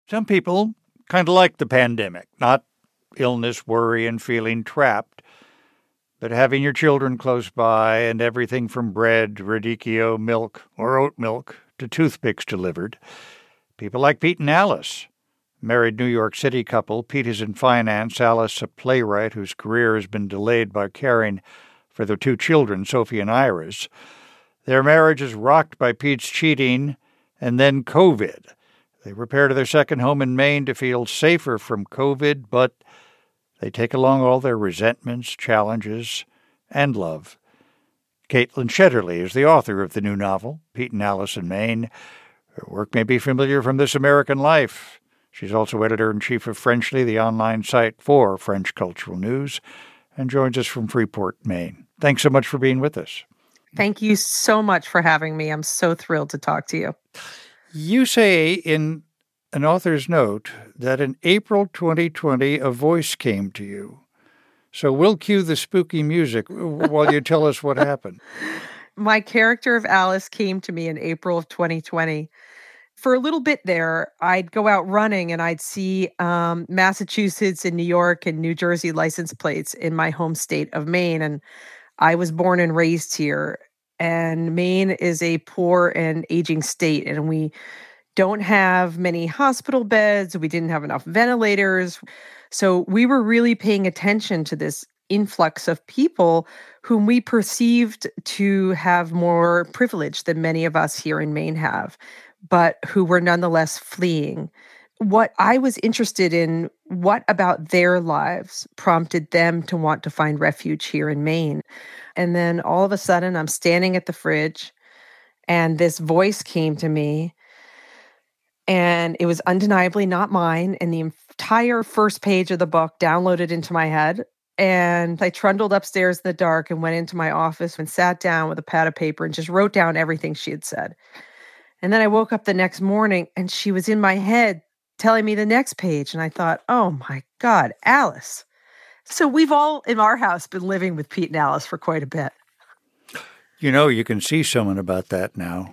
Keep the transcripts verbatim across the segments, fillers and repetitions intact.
Some people kind of like the pandemic, not illness, worry, and feeling trapped, but having your children close by and everything from bread, radicchio, milk, or oat milk to toothpicks delivered. People like Pete and Alice. Married New York City couple, Pete is in finance, Alice a playwright whose career has been delayed by caring for their two children, Sophie and Iris. Their marriage is rocked by Pete's cheating and then COVID. They repair to their second home in Maine to feel safer from COVID, but they take along all their resentments, challenges, and love. Caitlin Shetterly is the author of the new novel, Pete and Alice in Maine. Her work may be familiar from This American Life. She's also editor-in-chief of Frenchly, the online site for French cultural news, and joins us from Freeport, Maine. Thanks so much for being with us. Thank you so much for having me. I'm so thrilled to talk to you. You say in an author's note that in April twenty twenty, a voice came to you. So we'll cue the spooky music while you tell us what happened. My character of Alice came to me in April of twenty twenty. For a little bit there, I'd go out running and I'd see um, Massachusetts and New York and New Jersey license plates in my home state of Maine. And I was born and raised here. And Maine is a poor and aging state. And we don't have many hospital beds. We didn't have enough ventilators. So we were really paying attention to this influx of people whom we perceived to have more privilege than many of us here in Maine have, but who were nonetheless fleeing. What I was interested in, what about their lives prompted them to want to find refuge here in Maine? And then all of a sudden, I'm standing at the fridge, and this voice came to me, and it was undeniably not mine, and the entire first page of the book downloaded into my head. And I trundled upstairs in the dark and went into my office and sat down with a pad of paper and just wrote down everything she had said. And then I woke up the next morning and she was in my head telling me the next page. And I thought, oh my God, Alice. So we've all in our house been living with Pete and Alice for quite a bit. You know, you can see someone about that now.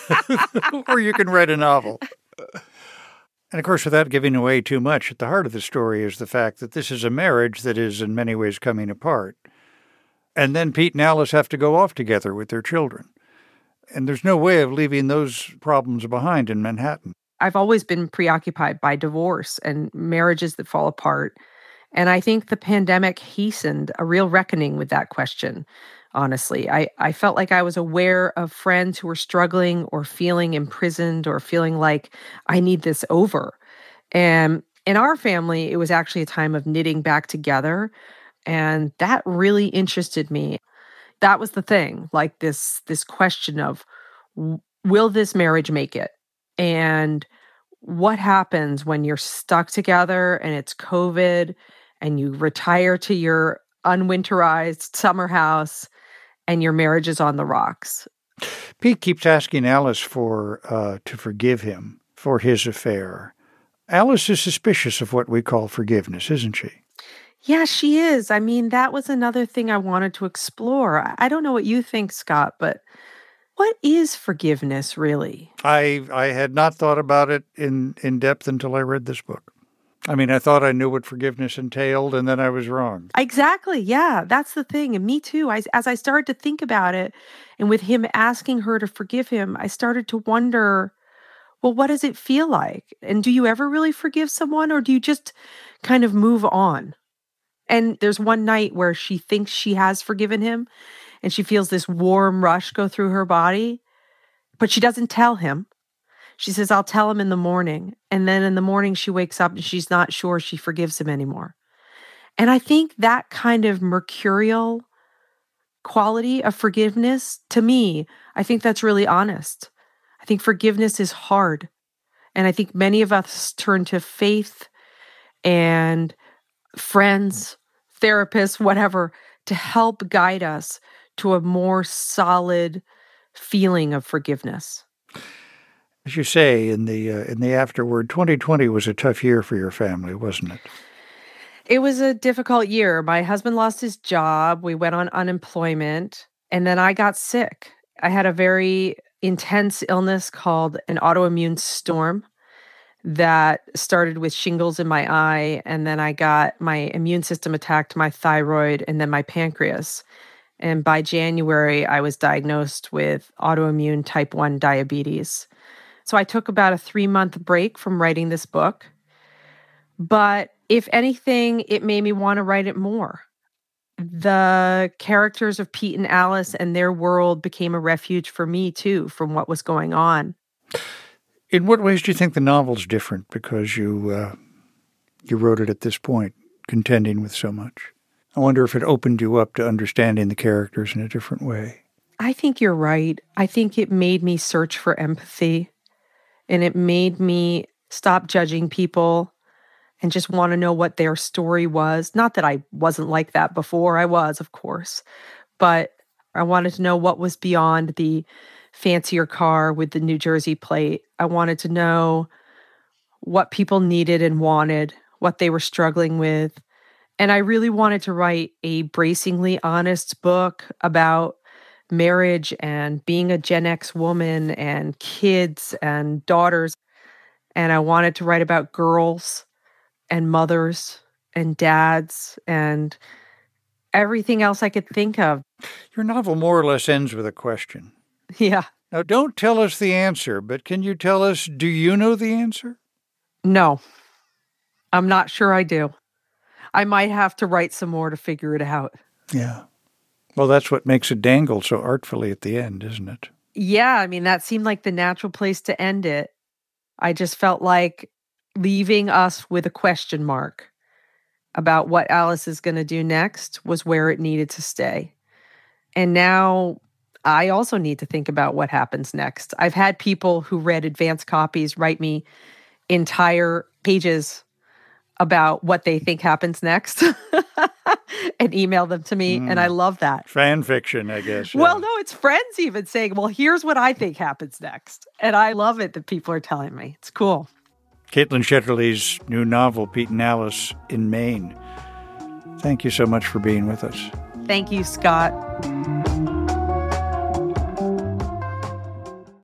Or you can write a novel. And of course, without giving away too much, at the heart of the story is the fact that this is a marriage that is in many ways coming apart. And then Pete and Alice have to go off together with their children. And there's no way of leaving those problems behind in Manhattan. I've always been preoccupied by divorce and marriages that fall apart. And I think the pandemic hastened a real reckoning with that question, honestly. I, I felt like I was aware of friends who were struggling or feeling imprisoned or feeling like I need this over. And in our family, it was actually a time of knitting back together. And that really interested me. That was the thing, like this, this question of, will this marriage make it? And what happens when you're stuck together and it's COVID and you retire to your unwinterized summer house and your marriage is on the rocks? Pete keeps asking Alice for uh, to forgive him for his affair. Alice is suspicious of what we call forgiveness, isn't she? Yeah, she is. I mean, that was another thing I wanted to explore. I don't know what you think, Scott, but what is forgiveness really? I I had not thought about it in, in depth until I read this book. I mean, I thought I knew what forgiveness entailed, and then I was wrong. Exactly. Yeah, that's the thing. And me too. I, as I started to think about it, and with him asking her to forgive him, I started to wonder, well, what does it feel like? And do you ever really forgive someone, or do you just kind of move on? And there's one night where she thinks she has forgiven him, and she feels this warm rush go through her body, but she doesn't tell him. She says, I'll tell him in the morning. And then in the morning, she wakes up and she's not sure she forgives him anymore. And I think that kind of mercurial quality of forgiveness, to me, I think that's really honest. I think forgiveness is hard. And I think many of us turn to faith and friends, therapists, whatever, to help guide us to a more solid feeling of forgiveness. As you say in the uh, in the afterword, twenty twenty was a tough year for your family, wasn't it? It was a difficult year. My husband lost his job. We went on unemployment, and then I got sick. I had a very intense illness called an autoimmune storm. that started with shingles in my eye, and then I got my immune system attacked my thyroid and then my pancreas. And by January, I was diagnosed with autoimmune type one diabetes. So I took about a three-month break from writing this book. But if anything, it made me want to write it more. The characters of Pete and Alice and their world became a refuge for me, too, from what was going on. In what ways do you think the novel's different because you uh, you wrote it at this point, contending with so much? I wonder if it opened you up to understanding the characters in a different way. I think you're right. I think it made me search for empathy, and it made me stop judging people and just want to know what their story was. Not that I wasn't like that before. I was, of course. But I wanted to know what was beyond the fancier car with the New Jersey plate. I wanted to know what people needed and wanted, what they were struggling with. And I really wanted to write a bracingly honest book about marriage and being a Gen X woman and kids and daughters. And I wanted to write about girls and mothers and dads and everything else I could think of. Your novel more or less ends with a question. Yeah. Now, don't tell us the answer, but can you tell us, do you know the answer? No, I'm not sure I do. I might have to write some more to figure it out. Yeah. Well, that's what makes it dangle so artfully at the end, isn't it? Yeah, I mean, that seemed like the natural place to end it. I just felt like leaving us with a question mark about what Alice is going to do next was where it needed to stay. And now I also need to think about what happens next. I've had people who read advance copies write me entire pages about what they think happens next and email them to me. Mm. And I love that. Fan fiction, I guess. Yeah. Well, no, it's friends even saying, well, here's what I think happens next. And I love it that people are telling me. It's cool. Caitlin Shetterly's new novel, Pete and Alice in Maine. Thank you so much for being with us. Thank you, Scott.